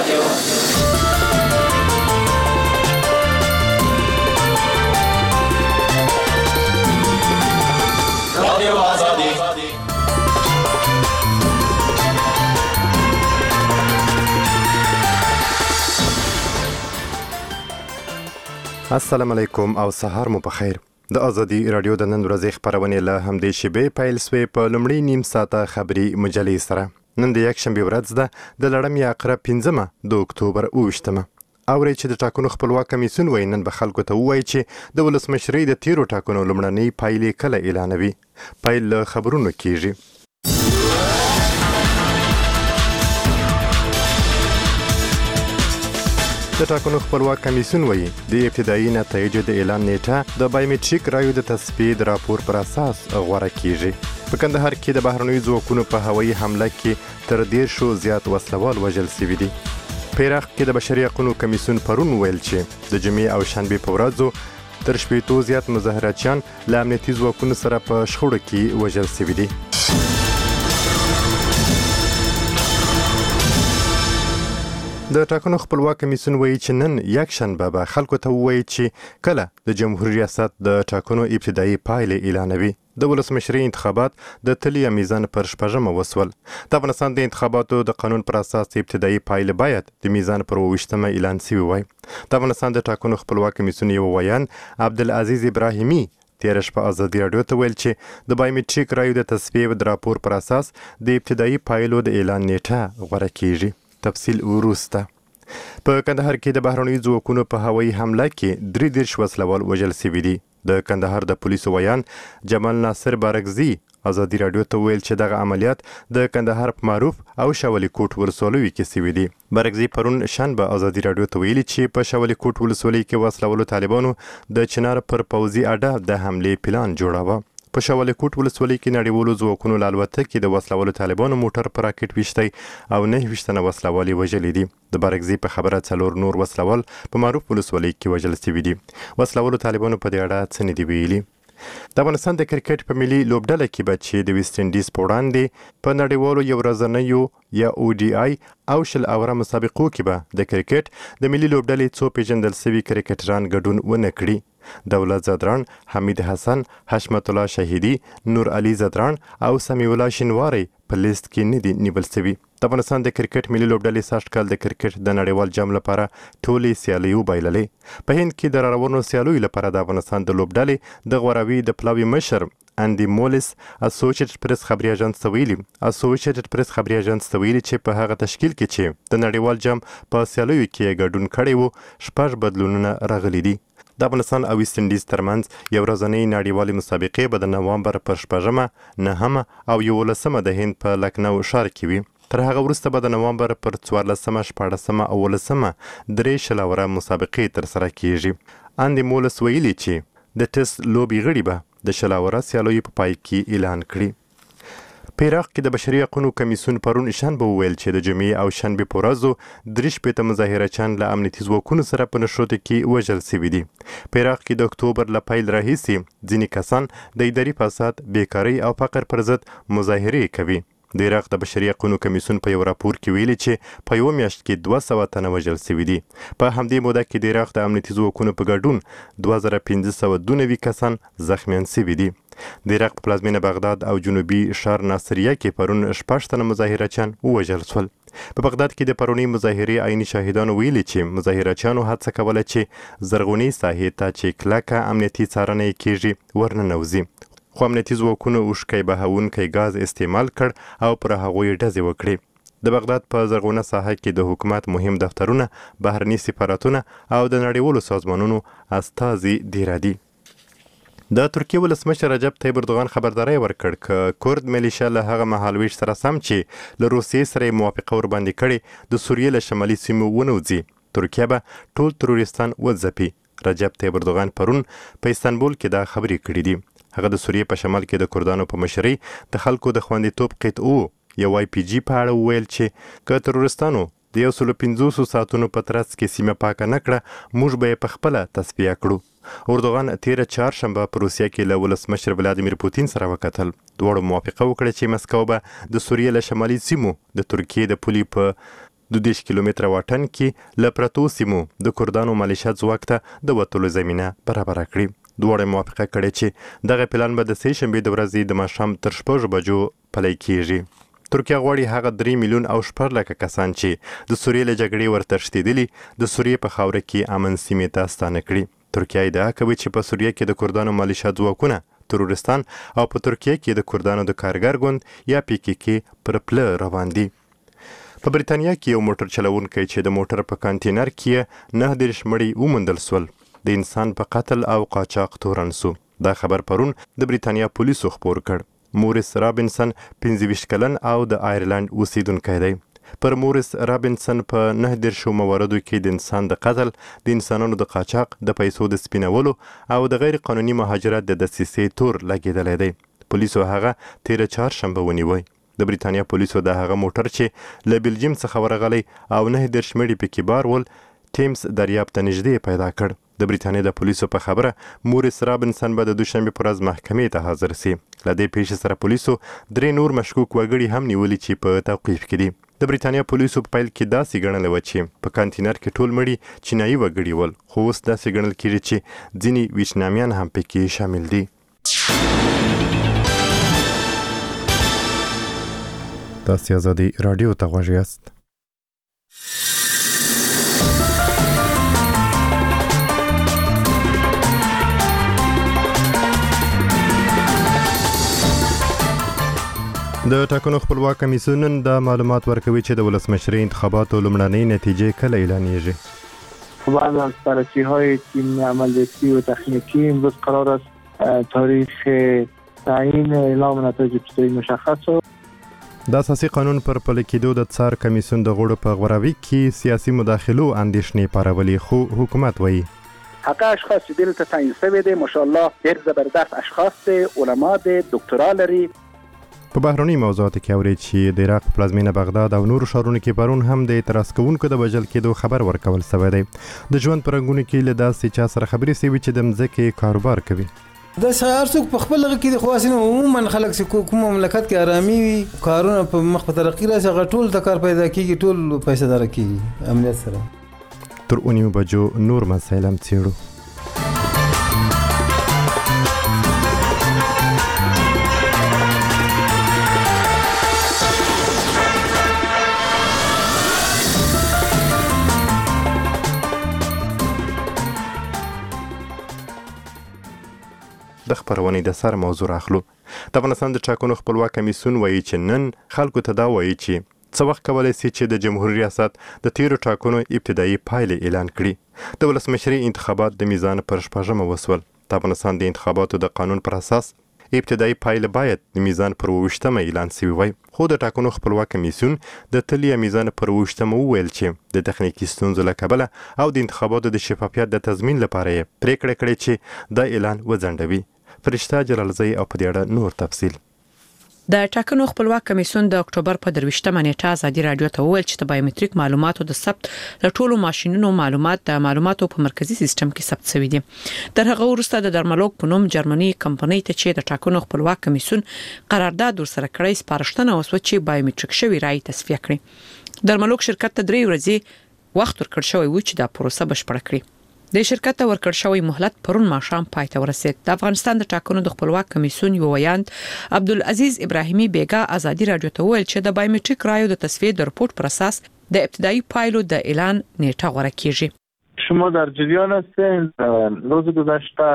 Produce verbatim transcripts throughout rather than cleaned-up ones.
السلام علیکم او سهار مو بخیر. د ازادي رادیو د نن ورځې خبرونه له همدې شیبې پیل سوې په لومړی نیم ساعته خبري مجلې سره. نن د یک شنبه ورځ ده د لړم یاقره پنځمه د اکتوبر اوویشتمه. اوري چې د ټاکنو خپلواک کمیسیون وایي نن به خلکو ته ووایي چې د ولسمشرۍ د تیرو ټاکنو لومړنۍ پایلې کله اعلانوي. پیل له خبرونو کیږي. د ټاکنو خپلواک کمیسیون وایي د ابتدایي نتایجو د اعلان نیټه د بایومټریک رایو د تصفیې د راپور پر اساس غوره کیږي. په کندهار کې د بهرنیو ځواکونو په هوایي حمله کې تر دیرشو زیات وسلوال وژل شوي دي. په عراق کې د بشري حقوقو کمیسیون پرون ویل چې د جمعې او شنبې په ورځو تر شپېتو زیات مظاهراتچیان له امنیتي ځواکونو سره په شخړو کې وژل شوي دي. د ټاکنو خپلواک کمیسیون وایي چې نن یک شنبه به خلکو ته ووایي چې کله د جمهوریت ریاست د ټاکنو ابتدایي پایلې اعلانوي. د ولسمشرۍ انتخابات د تلي میزان پر شپږمه وسول. د افغانستان د انتخاباتو د قانون پر اساس ابتدایي پایلې باید د میزان پر اوویشتمه اعلان شوي وای. د افغانستان د ټاکنو خپلواک کمیسیون یو ویان عبدالعزیز ابراهیمي تیر شپه ازادي رادیو ته ویل چې د بایومټریک رایو د تصفیې د راپور پر اساس د ابتدایي پایلو د اعلان نیټه غوره کیږي. تفصیل وروسته. په کندهار کې د بهرنیو ځواکونو په هوایي حمله کې درې دیرش وسلوال وژل شوي دي. د کندهار د پولیسو ویان جمال ناصر بارکزي ازادي رادیو ته ویل چې دغه عملیات د کندهار په معروف او شاولي کوټ ولسوالۍ کې شوي دي. بارکزي پرون شنبه ازادي رادیو ته ویلي چې په شاولي کوټ ولسوالۍ کې وسلوالو طالبانو د چنار پر پوځي اډه د حملې پلان جوړاوه. په شاولي کوټ ولسوالۍ کې نړیوالو ځواکونو له الوتکې د وسلوالو طالبانو موټر پر راکټ ویشتی او نه ویشتنه وسلوال وژلي دي. د بارکزي په خبره څلور نور وسلوال په معروف ولسوالۍ کې وژل شوي دي. وسلوالو طالبانو په دې اړه څه نه دي ویلي. د افغانستان د کرکټ په ملي لوبډله کې به چې د ویسټ انډیز په وړاندې په نړیوالو یو ورځنیو یا او ډي آی او شل اوره مسابقو کې به د کرکټ د ملي لوبډلې څو پیژندل شوي کرکټران ګډون ونه کړي. دولت زدران، حمید حسن، حشمت الله شهیدی، نور علي زدران او سمیع الله شینواری په لیست کې نه دي نیول شوي. د افغانستان د کرکټ ملي لوبډلې سږ کال د کرکټ د نړیوال جام لپاره ټولې سیالۍ وبایللې. په هند کې د راروانو سیالیو لپاره د افغانستان د لوبډلې د غوراوي د پلاوي مشر اندي مولس اسوسییټډ پریس خبري اژانس ته ویلي اسوسییټډ پریس خبري اژانس ته ویلي چې په هغه تشکیل کې چې د نړیوال جام په سیالیو کې ګډون کړی وو شپږ بدلونونه راغلي دي. د افغانستان او ویسټ انډیز ترمنځ یو ورځنۍ نړیوالې مسابقې به د نوامبر پر شپږمه، نهمه او یولسمه د هند په لکنو ښار کې وي. تر هغه وروسته به د نوامبر پر څوارلسمه، شپاړسمه او اوولسمه درې شل اوره مسابقې ترسره کیږي. اندي مولس ویلي چې د ټیسټ لوبې غړي به د شل اوره سیالیو په پای کې اعلان کړي. په عراق کې د بشري حقوقو کمیسیون پرون شنبه وویل چې د جمعې او شنبې په ورځو درې شپېته مظاهرچیان له امنیتي ځواکونو سره په نښتو کې وژل شوي دي. په عراق کې د اکتوبر له پیل راهیسې ځینې کسان د اداري فساد، بیکارۍ او فقر پر ضد مظاهرې کوي. د عراق د بشري حقوقو کمیسیون په یو راپور کې ویلي چې په یو میاشت کې دوه سوه تنه وژل شوي دي. په همدې موده کې د عراق د امنیتي ځواکونو په ګډون دوه زره پنځه سوه دوه نوي کسان زخمیان شوي دي. د عراق په پلازمینه بغداد او جنوبي ښار ناصریه کې پرون شپږ تنه مظاهرچیان ووژل شول. په بغداد کې د پرونۍ مظاهرې عیني شاهدانو ویلي چې مظاهرچیانو هڅه کوله چې زرغونې ساحې ته چې کلکه امنیتي څارنه یې کیږي ورننوځي. خو امنیتي ځواکونو اوښکی بهونکی ګاز استعمال کړ او پر هغوی ډزې وکړې. د بغداد په زرغونه ساحه کې د حکومت مهم دفترونه، بهرني سفارتونه او د نړیوالو سازمانونو استازي دیره دي. د ترکیې ولسمشر رجب طیب اردوغان خبرداری ورکړ چې کورد میلیشیا له هغه مهالویش سره سم چې له روسیې سره موافقه ورباندې کړې د سوریې له شمالي سیمو ونوځي. ترکیه به ټول تروریستان وځپي. رجب طیب اردوغان پرون په استانبول کې دا خبرې کړې دي. هغه د سوریې په شمال کې د کردانو په مشرۍ د خلکو د خوندیتوب قطعو یا وای پی جی په اړه وویل چې که تروریستانو د یو سلو پنځوسو ساعتونو په ترڅ کې سیمه پاکه نه کړه، موږ به یې په خپله تصفیه کړو. اردوغان تیره چهارشنبه په روسیه کې له ولسمشر ولادیمیر پوتین سره وکتل. دواړو موافقه وکړه چې مسکو به د سوریې له شمالي سیمو د ترکیې د پولې په د دیش کیلومتره واټن کې له پرتو سیمو د کردانو ملیشه ځواک ته د وتلو زمینه برابره کړي. دواړه موافقه کړې چې دغه پلان به د سې شنبې د ورځې د ماښام تر شپږ بجو پلی کیږي. ترکیه غواړي هغه درې میلیون او شپږ لکه کسان چې د سوریې له جګړې ورتښتېدلي د سوریې په خاوره کې امن سیمې ته ستانه کړي. ترکیه ادعا کوي چې په سوریه کې د کردانو ملیشه ځواکونه ترورستان او په ترکیه کې د کردانو د کارګر ګوند یا پی کی کی پر پله روان دي. په بریتانیا کې یو موټر چلوونکی چې د موټر په کانټینر کې نه دېرش مړي وموندل سول د انسان په قتل او قاچاق تورن سو. دا خبر پرون د بریتانیا پولیسو خپور کړ. مورس رابنسن پنځه ویشت کلن او د آیرلند اوسیدونکی دی. پر مورس رابنسن په نه دېرشو مواردو کې د انسان د قتل، د انسانانو د قاچاق، د پیسو د سپینولو او د غیر قانوني مهاجرت د دسیسې تور لګېدلی دی. پولیسو هغه تیره چهارشنبه ونیوی. د بریتانیا پولیسو د هغه موټر چې له بلجیم څخه ورغلی او نه دېرش مړي پکې بار ول ټیمز دریاب ته نږدې پیدا کړ. د بریتانیا د پولیسو په خبره مورس رابنسن به د دوشنبه پر ورځ محکمې ته حاضر سي. له دې پیښې سره پولیسو درې نور مشکوک وګړي هم نیولي چې په توقیف کې دي. د بریتانیا پولیسو په پیل کې داسې ګڼله وه چې په کانټینر کې ټول مړي چینایي وګړي ول، خو اوس داسې ګڼل کېږي چې ځینې ویتنامیان هم پکې شامل دي. تاسې ازادي راډیو ته غوږ یاست. د ټاکنو خپلواک کمیسیون نن دا معلومات ورکوي چې د ولسمشرۍ انتخاباتو لومړنۍ نتیجې کله اعلانیږي. بعد از بررسی‌های تیم عملیاتی و تکنیکی امروز قرار است تاریخ تعیین اعلام نتایج ابتدایی مشخص شد. د اساسي قانون پر پلي کېدو د څار کمیسیون د غړو په غوراوي کې سیاسي مداخلو اندېښنې پارولي، خو حکومت وایي حقا اشخاص چې دلته تعیین شوي دي ماشاءالله ډېر زبردست اشخاص دي، علما دي، دکترا لري. په بهرني موضوعاتو کې اوري چې د عراق پلازمینه بغداد او نورو ښارونو کې پرون هم د اعتراض کوونکو د وژل کېدو خبر ورکول شوی دی. د ژوند په رنګونو کې له داسې چا سره خبرې شوي چې د مځکې کاروبار کوي. د هر څوک په خپل کې د خواسینو عموما خلک چې کوم مملکت کې آرامي وي، کارونه په مخ په ترقي راشي، هغه ټول ته کار پیدا کېږي، ټول پیسې دار کېږي امنیت سره. تر اونیو بجو نور مسایل هم څېړو. د خبرونې د سر موضوع اخلو. د افغانستان د ټاکنو خپلواک کمیسیون وایي چې نن خلکو ته دا وایي چې څه وخت کولی شي چې د جمهوریت ریاست د تیرو ټاکنو ابتدایي پایلې اعلان کړي. د ولسمشرۍ انتخابات د میزان پر شپږمه وسول. د افغانستان د انتخاباتو د قانون پر اساس ابتدایي پایله باید د میزان پر اوویشتمه اعلان شوی وای، خو د ټاکنو خپلواک کمیسیون د تلیا میزان پر اوویشتمه وویل چې د تخنیکي ستونزو له کبله او د انتخاباتو د شفافیت د تضمین لپاره یې پریکړه کړې چې دا اعلان وځنډوي. فرشته جلالزئی او په دې اړه نور تفصیل. د ټاکنو خپلواک کمیسیون د اکتوبر په درویشتمه نیټه ازادي رادیو ته وویل چې د بایومټریک معلوماتو د ثبت له ټولو ماشینونو معلومات د معلوماتو په مرکزی سیستم کې ثبت شوي دي. تر هغه وروسته د درملوک په نوم جرمني کمپنۍ ته چې د ټاکنو خپلواک کمیسیون قرارداد ورسره کړی سپارښتنه وسوه چې بایومټریک شوی رای تصفیه کړي. درملوک شرکت ته درې ورځې وخت ورکړ شوی و چې دا پروسه بشپړه کړي. د شرکت ته ورکړ شوی مهلت پرون ماښام پای ته ورسید. د افغانستان د ټاکنو د خپلواک کمیسیون یو ویاند عبدالعزیز ابراهیمي بیګا ازادي رادیو ته ویل چې د بایومټریک رایو د تصفیه د رپورت پر اساس د ابتدایي پایلو د اعلان نیټه غوره کیږي. شما در جریان هستین. روز گذشته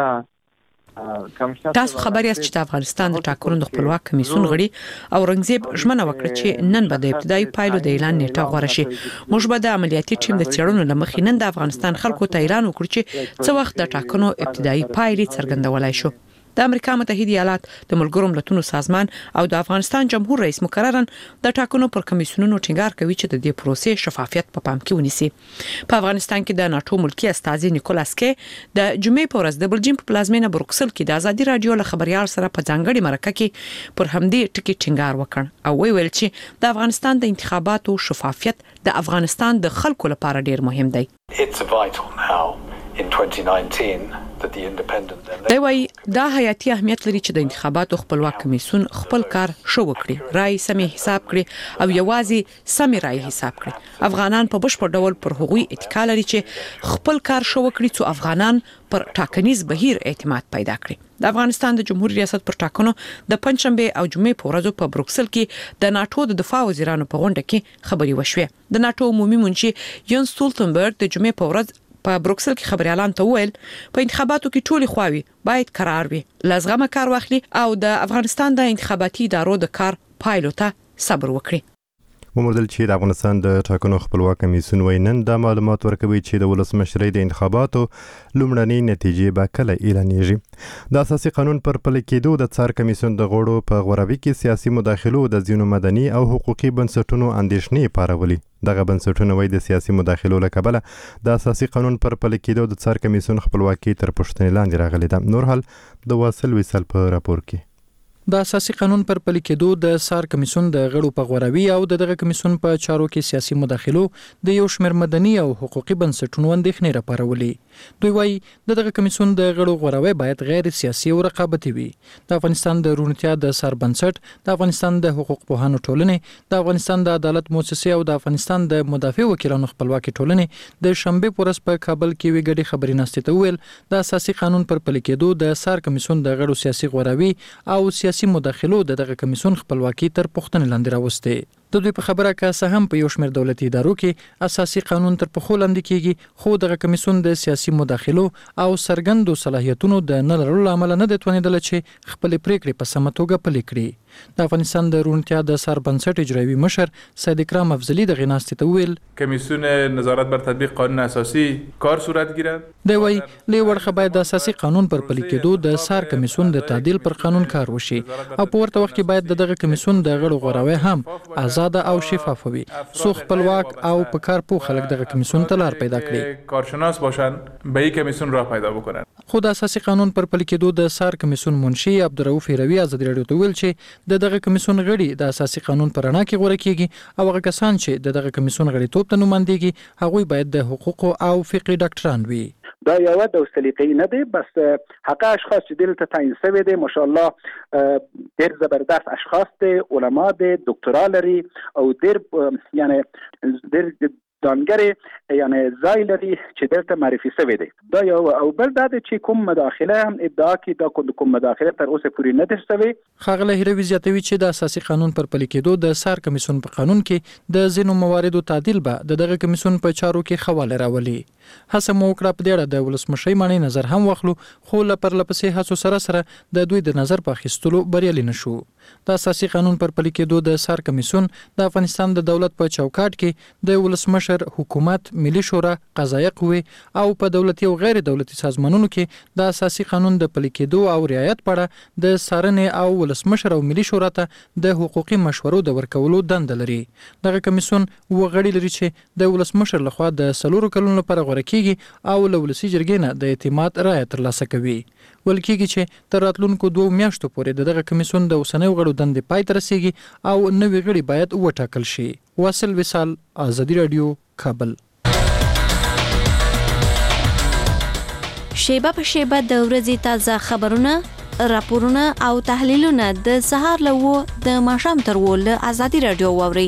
تاسو خبر یاست چې د افغانستان د ټاکنو د خپلواک کمیسیون غړي اورنګزیب ژمنه وکړه چې نن به د ابتدایي پایلو د اعلان نیټه غوره شي. موږ به د عملیاتي ټیم د څېړنو لمخې نن د افغانستان خلکو ته اعلان وکړو چې څه وخت د ټاکنو ابتدایي پایلې څرګندولای شو. د امریکا متحده ایالات د ملګرو ملتونو سازمان او د افغانستان جمهور رئیس مقررن د ټاکنو پر کمیسیونونو ټینګار کوي چې د دې پروسې شفافیت په پام کې ونیسي. په افغانستان کې د ناتو ملکی استازي نیکولاس کې د جمعې په ورځ د بلجیم په پلازمینه بروکسل کې د ازادي رادیو له خبريال سره په ځانګړي مرکه کې پر همدې ټکی ټینګار وکړ او ویل چې د افغانستان د انتخاباتو شفافیت د افغانستان د خلکو لپاره ډیر مهم دی. It's vital now in twenty nineteen that the independent دی وای دا حیاتي اهمیت لري چې د انتخاباتو خپلواک کمیسیون خپل کار شو وکړي، رائے سمې حساب کړي او یوازې سمې رائے حساب کړي. افغانان په بشپړ ډول پر هغوی اتکا لري چې خپل کار شو وکړي څو افغانان پر ټاکنیز بهیر اعتماد پیدا کړي. د افغانستان د جمهوریت ریاست پر ټاکنو د پنځشنبه او جمعې په ورځو په بروکسل کې د ناتو د دفاع وزیرانو په غونډه کې خبري وشوې. د ناتو عمومي منشي یون سټولتنبرګ د جمعې په ورځ په بروکسل کې خبريالان ته وویل په انتخاباتو کې ټولي خواوي باید قرار وي، لازمه کار واخلي او د افغانستان د انتخاباتي ادارو د کار پایلو ته صبر وکړي. ومردل چې د افغانستان د ټاکنو خپلواک کمیسیون وینن د معلومات ورکوي چې د ولسمشرۍ د انتخاباتو لومړنۍ نتیجې به کله اعلانېږي. د اساسي قانون پر پلي کېدو د څار کمیسیون د غړو په غوراوي کې سیاسي مداخلو د ځینو مدني او حقوقي بنسټونو اندېښنې پارولي. دغه بنسټونه وایي د سیاسي مداخلو له کبله د اساسي قانون پر پلي کېدو د څار کمیسیون خپلواکي تر پوښتنې لاندې راغلې ده. نور حال د واصل وصل په راپور کې. د اساسي قانون پر پلي کېدو د سار کمیسیون د غړو په غوراوي او دغه کمیسیون په چارو کې سیاسي مداخلو د یو شمېر مدني او حقوقي بنسټونو اندېښنې راپارولې. دوی وایي دغه کمیسیون د غړو غوراوي باید غیر سیاسي او رقابتي وي. د افغانستان د روڼتیا د سار بنسټ، د افغانستان د حقوق پوهانو ټولنې، د افغانستان د عدالت مؤسسې او د افغانستان د مدافع وکیلانو خپلواکي ټولنې د شنبه پورس په کابل کې وی ګډي خبري ناستې ته ویل د اساسي قانون پر پلي کېدو د سار کمیسیون د غړو سیاسي غوراوي او سیاسي مداخلو د دغه کمیسیون خپلواکي تر پوښتنې لاندې راوستې. د دوی په خبره که څه هم په یو شمېر دولتي ادارو کې اساسي قانون تر پښو لاندې کیږي، خو دغه کمیسیون د سیاسي مداخلو او سرګندو صلاحیتونو د نه لرلو عمل نه د توانیدل چې خپل پریکړې په سمه توګه پلي کړي. د افغانستان د روڼتیا د سر بنسټ اجرایوي مشر سید اکرام افضلی د غناستې ته ویل کمیسیون نظارت بر تطبیق قانون اساسی کار صورت گیرد. دی وایي له ورخه باید د اساسي قانون پر پلي کېدو د سار کمیسیون د تعدیل پر قانون کار وشي او په ورته وخت کې باید دغه کمیسیون د غړو غوراوي هم آزاد او شفاف وي، سو خپلواک او په کار پوه خلک دغه کمیسیون ته لار پیدا کړي، کارشناس باشن به این کمیسیون راه پیدا بکنن. خو د اساسي قانون پر پلي کېدو د سار کمیسیون منشي عبدالرؤف هروي ازادي راډیو ته ویل چې د دغه کمیسیون غړي د اساسي قانون پر رڼا کې غوړه کیږي او هغه کسان چې د دغه کمیسیون غړیتوب ته نمائندګي هغوی باید د حقوقو او فقهي ډاکټران وي. دا یو د سلیقې نه دی، بس حق اشخاص چې دلته تعیین شوی دي ماشاءالله ډېر زبردست اشخاص دي، علما دي، دکترا لري او ډېر یعنی ډېر دانګری یعنی ځای لري چې دلته معرفي شوی دی. دا یو او بل دا چې کوم مداخله هم ادعا کوي دا کوم مداخله تر اوسه پورې نه ده شوی. ښاغلی هروي زیاتوي چې د اساسي قانون پر پلي کېدو د سار کمیسیون په قانون کې د ځینو مواردو تعدیل به د دغه کمیسیون په چارو کې خواله راولي. هڅه مو وکړه په دې اړه د ولسمشرۍ معنی نظر هم واخلو، خو له پرلپسې هڅو سره سره د دوی د نظر په اخیستلو بریالي نشو. د اساسي قانون پر پلي کېدو د سار کمیسیون د افغانستان د دولت په چوکاټ کې د ولسمشر حکومت، ملي شورا، قضایه قوې او په دولتي او غیر دولتي سازمانونو کې د اساسي قانون د پلي کېدو او رعایت په اړه د څارنې او ولسمشر او ملي شورا ته د حقوقي مشورو د ورکولو دنده لري. دغه کمیسیون وغړي لري چې د ولسمشر لخوا د سلورو کلونو لپاره غوره کیږي او له ولسي جرګې نه د اعتماد رایه ترلاسه کوي. ول کېږي چې تر راتلونکو دوه میاشتو پورې دغه کمیسیون د اوسنیو غړو دندې پای ته رسیږي او نوي غړي باید وټاکل شي. واصل وصال، ازادي رادیو، کابل. شیبه په شیبه د ورځې تازه خبرونه، راپورونه او تحلیلونه د سهار له و د ماښام تر و له ازادي رادیو واورئ.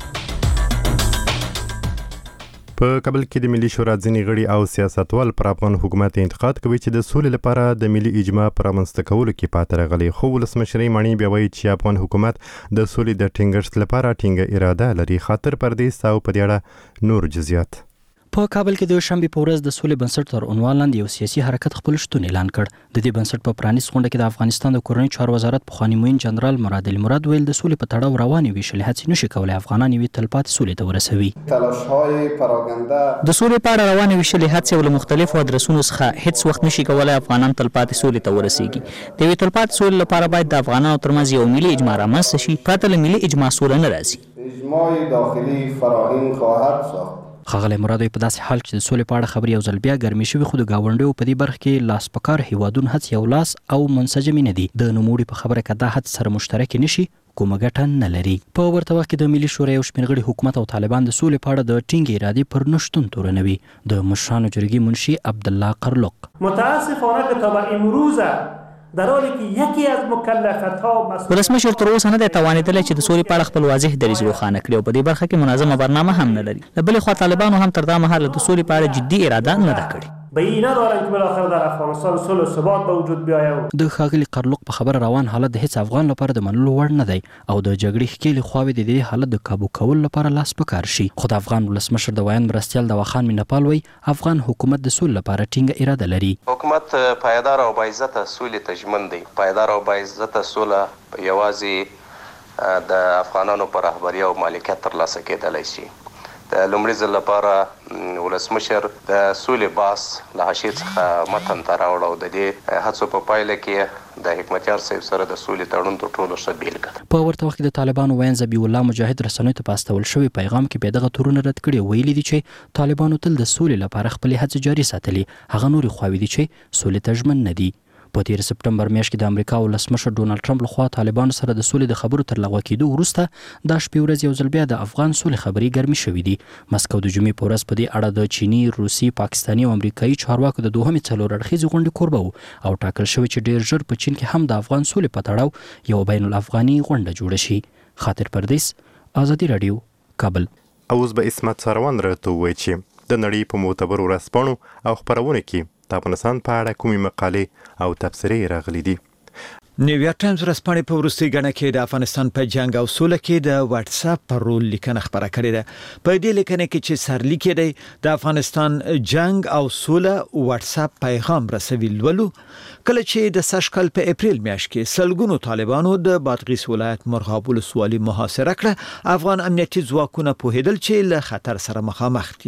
په کابل کې د ملي شورا ځینې غړي او سیاستوال پر افغان حکومت انتقاد کوي چې د سولې لپاره د ملي اجماع پر رامنځته کولو کې پاتې راغلی، خو ولسمشرۍ معنی بیا وایي چې افغان حکومت د سولې د ټینګښت لپاره ټینګه اراده لري. خاطر پردیس او په دې اړه نور جزئیات. په کابل کې د شنبه په ورځ د سولې بنسټ تر عنوان لاندې یو سیاسي حرکت خپل شتون اعلان کړ. د دې بنسټ په پرانیست غونډه کې د افغانستان د کورنۍ چارو وزارت پخوانی معین جنرال مراد علي مراد ویل د سولې په تړاو روانې ویشلې هڅې نشي کولای افغانان یې تلپاتې سولې ته ورسوي. تلاش‌های پراکنده د سولې په اړه روانې ویشلې هڅې له مختلفو ادرسونو څخه هیڅ وخت نشي کولای افغانان تلپاتې سولې ته ورسیږي. د یوې تلپاتې سولې لپاره باید د افغانانو ترمنځ یو ملي اجماع رامنځته شي، پرته له ملي اجماع سوله نه راځي. اجماع داخلي فراهم خواهد ساخت. ښاغلی مرادوی په داسې حال چې د سولې په اړه خبرې یو ځل بیا ګرمې شوي، خو د ګاونډیو په دې برخه کې لاس په کار هیوادونو هڅې یو لاس او منسجمې نه دي. د نوموړي په خبره که دا هڅې سره مشترکې نه شي کومه ګټه نه لري. په ورته وخت کې د ملي شورا یو شمېر غړي حکومت او طالبان د سولې په اړه د ټینګې ارادې پر نشتون تورنوي. د مشرانو جرګې منشي عبدالله قرلق متاسفانه که تا به امروز در حالی که یکی از مکلفات‌ها ولسمشر تر اوسه نه دی توانېدلی چې د سولې په اړه خپل واضح دریځ روښانه کړي او په دې برخه کې منظمه برنامه هم نه لري. له بلې خوا طالبانو هم تر دا مهاله د سولې په اړه جدي اراده نه ده کړې. به این ندارن که بالاخره در افغانستان صلح و ثبات به وجود بیاید. د ښاغلي قرلوق په خبره روان حالت د هیڅ افغان لپاره د منلو وړ نه دی او د جګړې ښکېلې خواوې د دې حالت د کابو کولو لپاره لاس په کار شي. خو د افغان ولسمشر د ویاند مرستیال دواخان مینپال وایي افغان حکومت د سولې لپاره ټینګه اراده لري. حکومت پایدار او باعزته سولې ته ژمن دی. پایدار او باعزته سوله یوازې د افغانانو په رهبري او مالکیت ترلاسه کېدلی شي. د لومړي ځل لپاره ولسمشر د سولې باس له حاشیې څخه متن ته راوړ او د دې هڅو په پایله کې د حکمتیار صاحب سره د سولې تړون تر ټولو ښه بیلګه. په ورته وخت کې د طالبانو ویاند ذبیح الله مجاهد رسنیو ته په استول شوي پیغام کې بیا دغه تورونه رد کړي او ویلي دي چې طالبانو تل د سولې لپاره خپلې هڅې جاري ساتلي. هغه نورې خواوې دي چې سولې ته ژمن نه دي. په تیر سپټمبر میاشت کې د امریکا ولسمشر ډونالد ټرمپ لخوا طالبانو سره د سولې د خبرو تر لغوه کېدو وروسته دا شپې ورځې یو ځل بیا د افغان سولې خبرې ګرمې شوې دي. مسکو د جمعې په ورځ په دې اړه د چیني، روسي، پاکستاني او امریکایي چارواکو د دوهمې څلور اړخیزې غونډې کوربه و او ټاکل شوی چې ډیر ژر په چین کې هم د افغان سولې په تړاو یو بین الافغاني غونډه جوړه شي. خاطر پردیس، ازادي راډیو، کابل. اوس به اسمت سروان راته ووایي چې د نړۍ په معتبرو ورځپاڼو او خپرونو کې د افغانستان په اړه کومې مقالې او تبصرې راغلي دي. نیویارک ټایمز ورځپاڼې په وروستۍ ګڼه کې د افغانستان په جنگ او سوله کې د واتس اپ پر رول لیکنه خبره کړې ده. په دې لیکنه کې چې سرلیک دی د افغانستان جنگ او سوله واتس اپ پیغام رسوي لولو کله چې د سشکل په اپریل میاشت کې سلګونو طالبانو د بادغیس ولایت مرغاب ولسوالي محاصره کړه. افغان امنیتي ځواکونه پوهېدل چې له خطر سره مخامخ دي.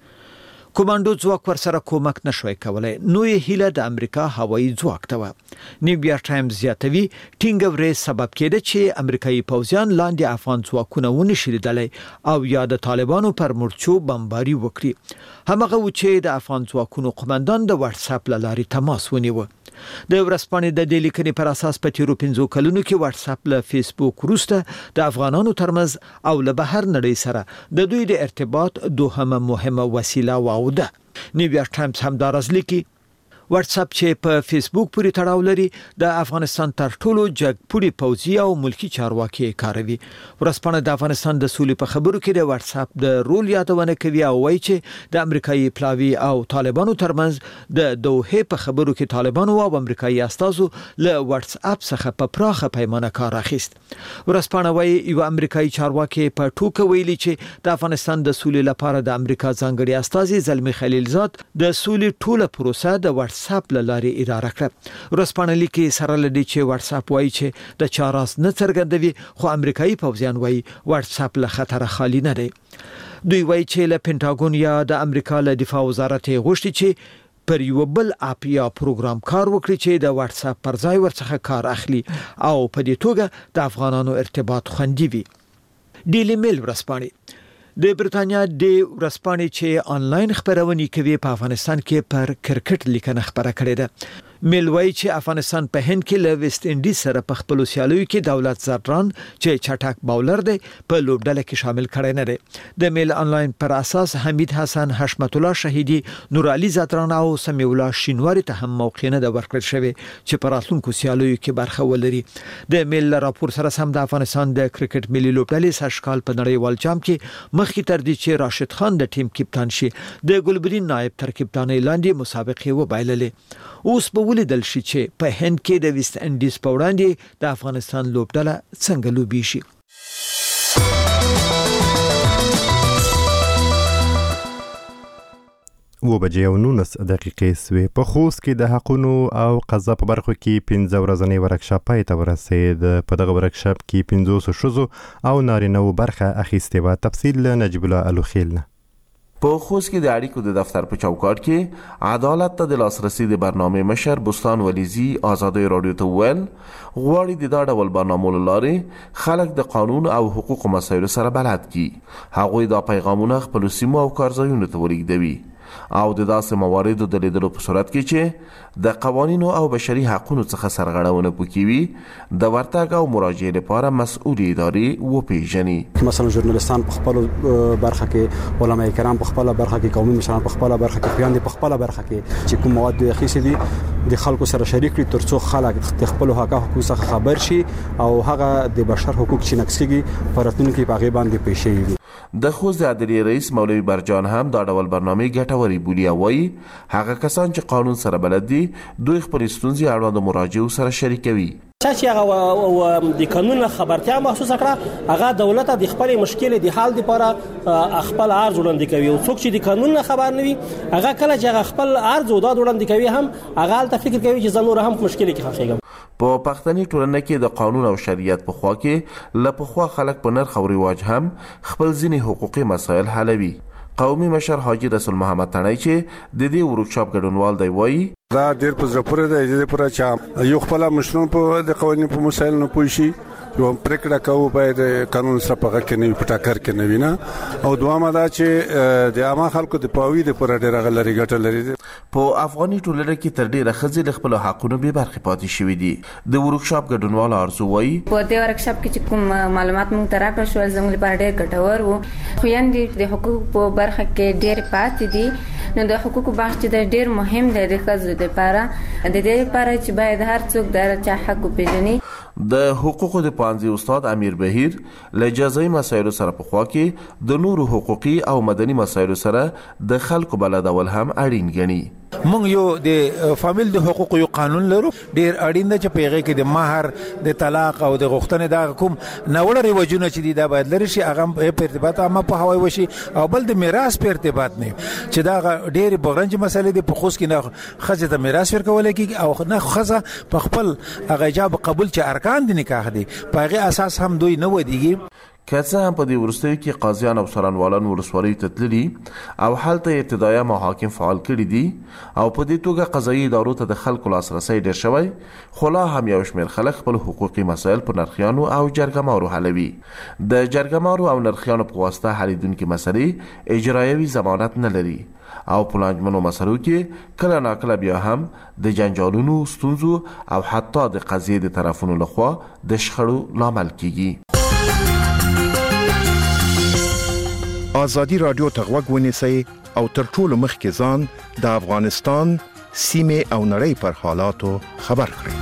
کوماندو ځواک ورسره کومک نشوي کولای. نو یې هیله د امریکا هوایي ځواک ته و. نیویارک ټایمز زیاتوي ټینګ ورې سبب کېده چې امریکایي پوځیان لاندې افغان ځواکونه ونشي لیدلی او یا د طالبانو پر مورچو بمباري وکړي. همغه و چې د افغان ځواکونو قومندان د واتس اپ له لارې تماس ونیو. د ورځپاڼې د دې لیکنې پر اساس په تیرو پنځو کلونو کې واتس اپ له فیسبوک وروسته د افغانانو ترمنځ او له بهر نړۍ سره د دوی د ارتباط دوهمه مهمه وسیله واوده. نیویارک ټایمز هم دا راز لیکي واتس اپ چې په فیسبوک پورې تړاو لري د افغانستان تر ټولو جګپوړي پوځي او ملکی چارواکي کاروي. ورځپاڼه د افغانستان د سولې په خبرو کې د واتس اپ د رول یادونه کوي او وایي چې د امریکایي پلاوی او طالبانو ترمنځ د دوه په خبرو کې طالبانو او امریکایي استازو له واتس اپ څخه په پراخه پیمانه کار اخیست. ورځپاڼه وایي یو امریکایي چارواکي په ټوکه ویلي چې د افغانستان د سولې لپاره د امریکا ځانګړي استازي زلمی خلیلزاد د سولې ټوله پروسه د واتس اپ له لارې اداره کړه. ورځپاڼه لیکي سره لدی چې واتس اپ وایي چې د چاراس نه څرګندوي خو امریکایي پوځیان وایي واتس اپ له خطر خالی نه دی. دوی وایي چې له پینټاګون یا د امریکا له دفاع وزارت غوښتي چې پر یو بل اپ یا پروګرام کار وکړي چې د واتس اپ پر ځای ورڅخه کار اخلي او په دې توګه د افغانانو ارتباط خوندي وي. ډیلی میل ورځپاڼه د برتانیا د ورځپاڼې چې آنلاین خبرونه کوي په افغانستان کې پر کرکټ لیکنه خبره کړې ده. میل وایي چې افغانستان په هند کې له ویسټ انډیز سره په خپل سیالیو کې دولت زران چې چټک باولر دی په لوبډله کې شامل کړي نه دی. د میل آنلاین پر اساس حمید حسن، حشمت الله شهیدی، نور علي زران او سمیع الله شینواری ته هم موقع نه د ورکړل شوی چې په راتلونکو سیالیو کې برخه ولري. د میل راپور سره سم د افغانستان د کرکټ ملي لوبډلې سشکال په نړیوال جام کې مخکې تر دې چې راشد خان د ټیم کپتان شي د ګلبدین نائب تر کپتانۍ لاندې مسابقه وبایللې. اوس به ولیدل شي چې په هند کې د ویسټ انډیز په وړاندې د افغانستان لوبډله څنګه لوبي شي. و بجې او نولس دقیقې سوې. په خوست کې د حقونو او قضا په برخو کې پنځه ورځنی ورکشاپ پای ته ورسېد. په دغه ورکشاپ کې پنځوس ښځو او نارینه‌و برخه اخیستې وه. تفصیل له نجیب الله الوخیل نه. په خوست کې د اړیکو د دفتر په چوکاټ کې عدالت ته د لاسرسي د برنامه مشر بستان ولیزي آزادۍ رادیو ته وویل غواړي د دا ډول برنامو له لارې خلک د قانون او حقوقو مسایلو سره بلد کړي. هغوی دا پیغامونه خپلو سیمو او کارځایونو ته ولېږدوي. او د داسې مواردو د لیدلو په صورت کې چې د قوانینو او بشري حقوقو څخه سرغړونه پکې وي د ورتګ او مراجعې لپاره مسؤل ادارې وپیژني. مثلا ژورنالیستان په خپل برخه کې، علما کرام په خپل برخه کې، قومي مشران په خپل برخه کې، پیاندې په خپل برخه کې چې کوم مواد د خېسې دي د خلکو سره شریک کړي ترڅو خلک د خپل حقوقو څخه خبر شي او هغه د بشر حقوق چې نقصېږي په راتلونکي کې په هغې باندې پیښ شي. د خوست د عدلیې رئیس مولوي برجان هم دا ډول برنامه ګټورې بولي او وایي هغه کسان چې قانون سره بلد دي دوی خپل ستونزې اړوند مراجعو سره شریکوي. چې هغه د قانون خبرتیا محسوسه کړه هغه دولت د خپل مشکل د حل لپاره خپل عرض وړاندې کوي او څوک چې د قانون خبر نه وي هغه کله چې هغه خپل عرض او داد وړاندې کوي هم هغه ته فکر کوي چې زموږ هم مشکل کې خاخېږم. په پښتني ټولنه کې د قانون او شریعت په خوا کې لپخوا خلک په نرخ او رواج هم خپل ځینې حقوقي مسایل حلوي. قومي مشر حاجی رسول محمد تڼۍ چې د دې ورکشاپ ګډونوال دی وایي دا ډېر په زړه پورې دی چې پر چا یو خپل مشرون په د قوانینو په مسایل نه پوه شي یو پریکړه کوو باید قانون سره په غږ کې نه په ټاکر کې نه وینا او دوامه دا چې د عامه خلکو د پاوی د پر ډېر غلري ګټه لري. په افغاني ټولنه کې تر ډېره ښځې د خپل حقونو بې برخې پاتې شوي دي. د ورکشاپ ګډونوال ارزو وایي په دې ورکشاپ کې چې کوم معلومات موږ ته راکړل شول زموږ لپاره ډېر ګټور وو. خویندې د حقوقو په برخه کې ډېر پاتې دي نو د حقوقو بحث چې ډېر مهم دی د ښځو لپاره د دې لپاره چې باید هر څوک د چا حق وپېژني. د حقوقو د پوهنځي استاد امیر بهیر له جزایي مسایلو سره په خوا کې د نورو حقوقي او مدني مسایلو سره د خلکو بلدول هم اړین ګڼي. مونږ یو د فامیل د حقوقو یو قانون لرو ډیر اړین دی چې په هغه کې د مہر د طلاق او د غوښتنې د کوم نوړ رواجونه چې دي دا باید لري شي هغه په ارتباط اما په هوای وشي او بل د میراث په ارتباط نه چې دا ډیر بغرنج مسلې دي په خوښ کې نه خځه د میراث ورکول کېږي او نه خځه په خپل هغه جواب قبول چې ارکان د نکاح دي په هغه اساس هم دوی نه ودیږي. که څه هم په دې وروستیو کې قاضیان او څارنوالان ولسوالیو ته تللي او هلته ابتدایه محاکم فعال کړي دي او په دې توګه قضایي ادارو ته د خلکو لاسرسی ډېر شوی خو لا هم یو شمېر خلک خپل حقوقي مسایل په نرخیانو او جرګهمارو حلوي. د جرګهمارو او نرخیانو په واسطه حلیدونکي مسلې اجرایوي ضمانت نه لري او په لانجمنو مسلو کې کله ناکله بیا هم د جنجالونو ستونزو او حتی د قضیې د طرفونو لخوا د شخړو لامل کیږي. آزادی رادیو ته غوږ ونیسئ او تر ټولو مخکې ځان د افغانستان سیمې او نړۍ پر حالاتو خبر کړئ.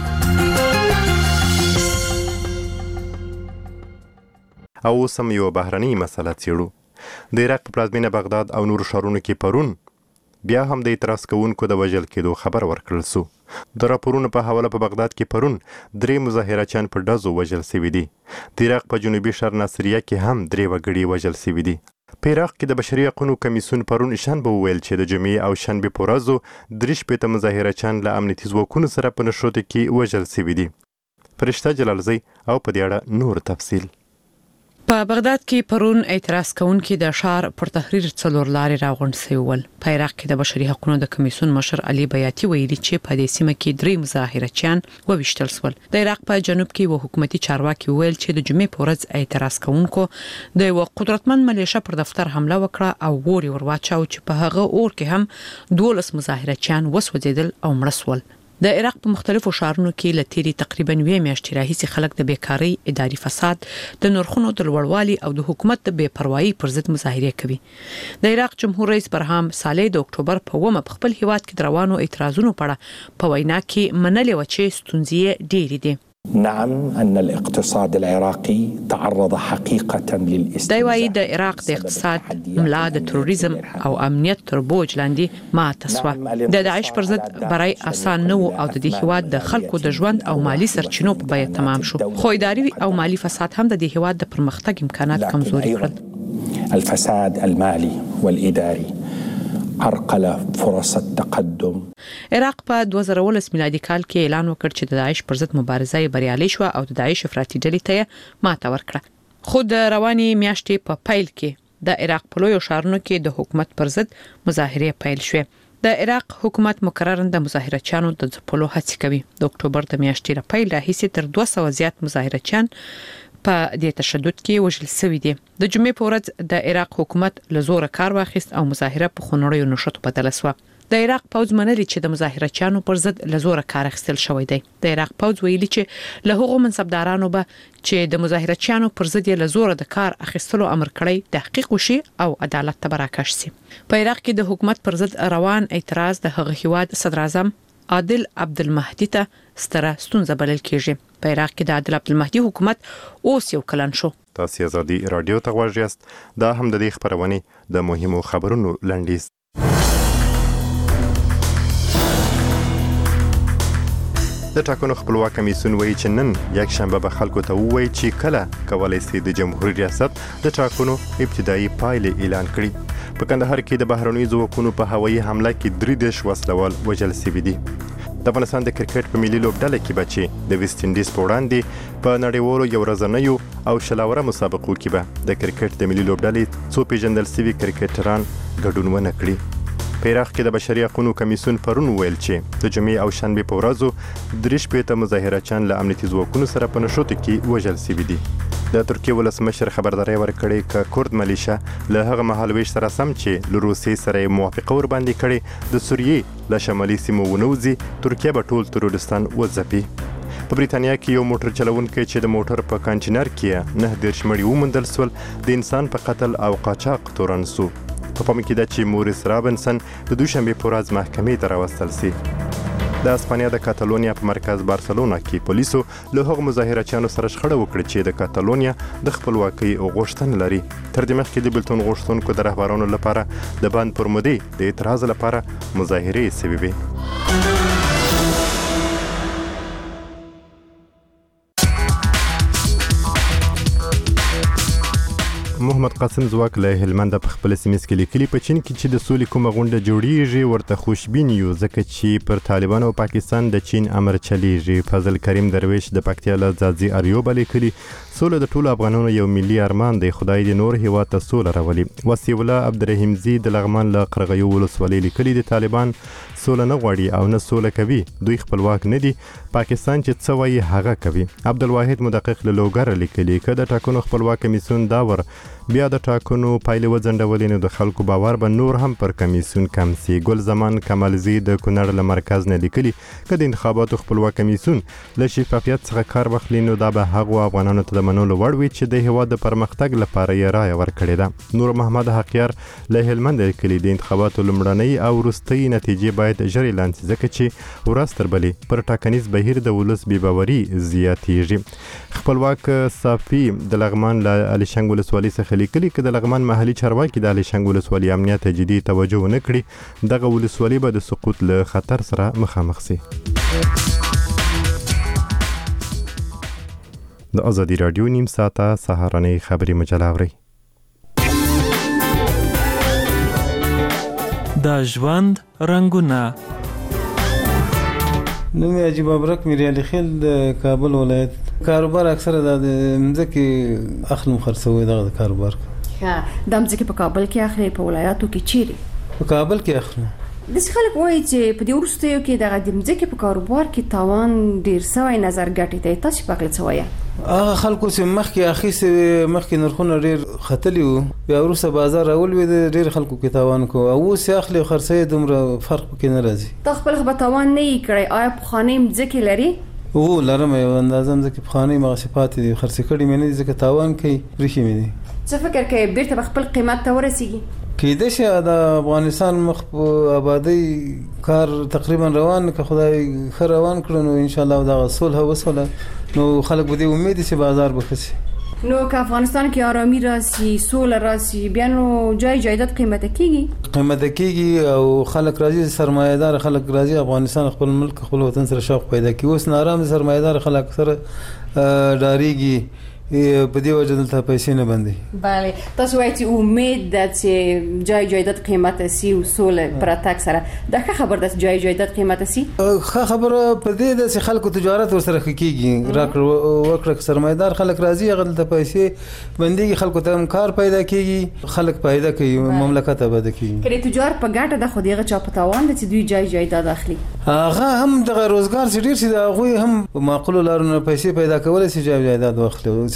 او اوس هم یوه بهرنۍ مسله څېړو. د عراق په پلازمینه بغداد او نورو ښارونو کې پرون بیا هم د اعتراض کوونکو د وژل کېدو خبر ورکړل سو. د راپورونو په حواله په بغداد کې پرون درې مظاهرچیان په ډزو وژل سوي دي. د عراق په جنوبي ښار ناصریه کې هم درې وګړي وژل سوي دي. په عراق کې د بشري حقوقو کمیسیون پرون شنبه وویل چې د جمعې او شنبې په ورځو درې شپېته مظاهرچیان له امنیتي ځواکونو سره په نښتو کې وژل سوي دي. فرشته جلالزی او په دې اړه نور تفصیل. په بغداد کې پرون اعتراض کوونکي د ښار پر تحریر څلور لارې راغونډ شوي ول. په عراق کې د بشري حقوقو د کمیسیون مشر علي بیاتي ویلي چې په دې سیمه کې درې مظاهرچیان وویشتل شول. د عراق په جنوب کې و حکومتي چارواکي ویل چې د جمعې په ورځ اعتراض کوونکو د یو قدرتمن ملیشه پر دفتر حمله وکړه او اور یې ورواچاو چې په هغه اور کې هم دولس مظاهرچیان وسوځېدل او مړه شول. د عراق په مختلفو ښارونو کې له تیرې تقریبا یوې میاشتې راهیسې خلک د بیکارۍ، اداري فساد، د نرخونو د لوړوالي او د حکومت د بې پروایي پر ضد مظاهرې کوي. د عراق جمهور رئیس برهام صالح د اکتوبر په اوومه په خپل هیواد کې د روانو اعتراضونو په اړه په وینا کې منلې و چې ستونزې ډېرې دي. نعم ان الاقتصاد العراقي تعرض حقيقه للاستنزاف. دا وايي د عراق د اقتصاد ملا د تروریزم او امنیت تر بوج لاندې ماته شوه. د داعش پر ضد برای آسان نه او د دې هیواد د خلکو د ژوند او مالی سرچینو په بیه تمام شو. خو اداري او مالی فساد هم د دې هیواد د پرمختګ امکانات کمزوري کړل. الفساد المالي والاداري عرقل فرص التقدم. عراق په دوه زره ولس میلادي کال کې اعلان وکړ چې د داعش پر ضد مبارزه بریالۍ شوه او د داعش افراطي ډلې ته ماته ورکړه. خو د رواني میاشتې په پیل کې د عراق په لویو ښارونو کې د حکومت پر ضد مظاهرې پیل شوې. د عراق حکومت مقرراً د مظاهرچیانو د ځپلو هڅې کوي. د اکتوبر د میاشتې له پیل راهیسې تر دوه سوه زیات مظاهرچیان په دې تشدد کې وژل شوی دی. د جمعې په ورځ د عراق حکومت له زوره کار واخیست او مظاهره په خونړیو نشټو بدله شوه. د عراق پوځ منلي چې د مظاهرچیانو پر ضد له زوره کار اخیستل شوی دی. د عراق پوځ ویلي چې له هغو منصبدارانو به چې د مظاهرچیانو پر ضد له زوره د کار اخیستلو امر کړی تحقیق وشي او عدالت ته براکش شي. په عراق کې د حکومت پر ضد روان اعتراض د هغه هیواد صدر اعظم عادل عبدالمهدي ته ستره ستونزه بلل کېږي. په عراق کې د عادل عبدالمهدي حکومت اوس یو کلن شو. تاسو آزادي رادیو ته غواړئ یاست. دا هم د دې خبرونه د مهمو خبرونو لنډیز. د ټاکنو خپلواک کمیسیون وایي چې نن یک شنبه به خلکو ته ووایي چې کله کولای شي د جمهوریت ریاست د ټاکنو ابتدایي پایلې اعلان کړي. په کندهار کې د بهرنیو ځواکونو په هوایي حمله کې درې دیرش وسلوال وژل شوي دي. د افغانستان د کرکټ په ملي لوبډله کې به چې د ویسټ انډیز په وړاندې په نړیوالو یو ورځنیو او شلاوره مسابقو کې به د کرکټ د ملي لوبډلې څو پیژندل شوي کرکټران ګډون ونه کړي. په عراق کې د بشري حقوقو کمیسیون پرون ویل چې د جمعې او شنبې په ورځو درې شپېته مظاهرچیان له امنیتي ځواکونو سره په نښتو کې وژل شوي دي. د ترکیې ولسمشر خبرداری ورکړې چې کورد ملیشه له هغه مهالویش سره سم چې له روسیې سره موافقه ورباندې کړې د سوریې له شمالي سیمو ونوځي، ترکیه به ټول تروریستان وځپي. په بریتانیا کې یو موټر چلونکی چې د موټر په کانټینر کې نه دیرش مړي وموندل شول د انسان په قتل او قاچاق تورن شو. په پام کې ده چې موریس رابنسن د دوشنبې په ورځ محکمې ته راوستل شي. د اسپانیا د کاتالونیا په مرکز بارسلونا کې پولیسو له هغو مظاهرچیانو سره شخړه وکړه چې د کاتالونیا د خپلواکۍ غوښتنه لري. تر دې مخکې د بېلتون غوښتونکو د رهبرانو لپاره د بند پر مودې د اعتراض لپاره مظاهرې شوې وې. محمد قاسم ځواک له هلمند په خپل سیمه کې لیکلي په چین کې چې د سولې کومه غونډه جوړیږي ورته خوشبین یو ځکه چې پر طالبان او پاکستان د چین امر چلیږي. فضل کریم درویش د پکتیا له ځاځي اریوب لیکلي سوله د ټولو افغانانو یو ملي ارمان دی، خدای دې نور هیواد ته سوله راولي. وصی الله عبدالرحیم زی د لغمان له قرغیو ولسوالۍ لیکلي د طالبان سوله نه غواړي او نه سوله کوي، دوی خپلواک نه دي، پاکستان چې څه وایي هغه کوي. عبدالواحد مدقق له لوګر لیکلي که د ټاکنو خپلواک کمیسیون داور بیا د ټاکنو پایلې وځنډولې نو د خلکو باور به نور هم پر کمیسیون کم سي. ګل زمان کمالزی د کونړ له مرکز نه لیکلي که د انتخاباتو خپلواک کمیسیون له شفافیت څخه کار واخلي نو دا به هغو افغانانو ته د منلو وړ وي چې د هیواد د پرمختګ لپاره یې رایه ورکړې ده. نور محمد حقیار له هلمند لیکلي د انتخاباتو لومړنۍ او وروستۍ نتیجې باید ژر اعلان شي ځکه چې ورځ تر بلې پر ټاکنیز بهیر د ولس بېباوري زیاتیږي. خپلواک صافي د لغمان له الیشنګ ولسوالۍ څخه لیکلي که د لغمان محلي چارواکي د الیشنګ ولسوالۍ امنیت ته جدي توجه ونه کړي دغه ولسوالۍ به د سقوط له خطر سره مخامخ شي. د آزادي رادیو نیم ساعته سهارنۍ خبري مجله اورئ. د ژوند رنګونه. نوم یې عجیب ابرک میری علي خیل د کابل ولایت. کاروبار اکثره د مځکې اخلم خرڅوي دغه د کاروبار. ها د مځکې په کابل کې اخلي په ولایاتو کې چیرې؟ په کابل کې اخلي. د څه خلک وایي چې په دې وروستیو کې دغه د مځکې په کاروبار کې تاوان ډیر سوی نظر ګټي دی، تاسو په اړه څه وایي؟ هغه خلکو چې مخکې اخیستې مخکې نرخونه ډیر ختلي وو بیا وروسته بازار راولوېد ډیر خلکو کې تاوان کو او اوس یې اخلي او خرڅوي دومره فرق پکې نه راځي. تا خپل خو به تاوان نه یې کړی، آیا پخوانۍ مځکې لري؟ او لرم یو اندازه مځکې پخوانۍ مغسې پاتې دي خرڅې کړي مې نه دي ځکه تاوان کوي ریښې مې دي. څه فکر کوې بیرته به خپل قیمت ته ورسیږي؟ کېدای شي د افغانستان مخ په آبادۍ کار تقریبا روان که خدای ښه روان کړو نو انشاءالله دغه صلح وسوله نو خلک به دې امید چې بازار به ښه شي. نو که افغانستان کې آرامي راسي سوله راسي بیا نو جای جایداد قیمته کېږي قیمته کېږي او خلک راځي سرمایه‌دار خلک راځي افغانستان خپل ملک خپل وطن سره شوق پیدا کوي. اوس نارام سرمایه‌دار خلک سره ډاریږي په دې وجه دلته پیسې نه بندي. بله تاسو وایئ چې امید ده چې جای جایداد قیمته سي او سوله پرتګ سره دا ښه خبر ده چې جای جایداد قیمته سي. ښه خبره په دې ده چې خلکو تجارت ورسره ښه کېږي راکړه وکړه سرمایه‌دار خلک راځي هغه دلته پیسې بندېږي خلکو ته هم کار پیدا کېږي خلک پیدا کوي مملکت آباده کېږي. که د تجار په ګټه ده خو د هغه چا په تاوان ده چې دوی جای جایداد اخلي. هغه هم دغه روزګار چې ډېر شي د هغوی هم په معقولو لارو نه پیسې پیدا کولی شي جای جایداد واخلي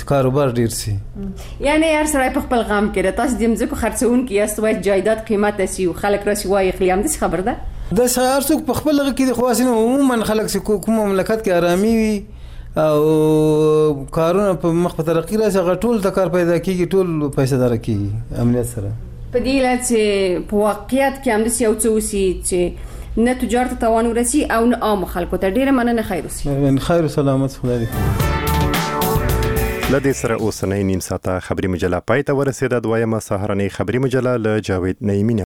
چې کاروبار ډیر سي. یعنی هر سړی په خپل غم کې د تاسو د مځکو خرڅون کې یاست وای جایداد قیمت سي او خلک راسي وای خلیام د خبر ده د سهار څوک په خپل کې د خواسینه عموما خلک سي کوم مملکت کې آرامي وي او کارونه په مخ په ترقی راځي غټول د کار پیدا کیږي ټول پیسې دار کیږي امنیت سره په دې لاره چې په واقعیت کې هم د یو څه وسی چې نه تجارت ته تاوان ورسي او نه عام خلکو ته ډیره مننه خیر وسی من خیر سلامت خدای لدې سره اوسنۍ نیم ساعته خبري مجله پای ته ورسېده. دویمه سهارنۍ خبري مجله له جاوید نعیمي